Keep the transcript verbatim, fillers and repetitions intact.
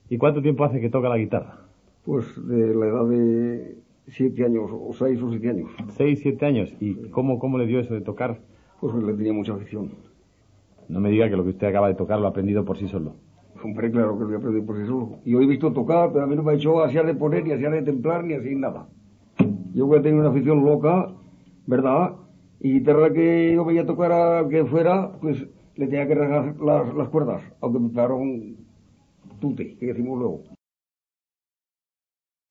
¿Y cuánto tiempo hace que toca la guitarra? Pues de la edad de siete años, o seis o siete años. Seis, siete años. ¿Y sí. cómo, cómo le dio eso de tocar? Pues le tenía mucha afición. No me diga que lo que usted acaba de tocar lo ha aprendido por sí solo. Hombre, claro que lo he aprendido por sí solo. Yo he visto tocar, pero a mí no me ha hecho así de poner, ni así de templar, ni así nada. Yo voy a tener una afición loca, ¿verdad? Y guitarra que yo veía tocar a que fuera, pues le tenía que rasgar las, las cuerdas, aunque me pegaron tute, que decimos luego.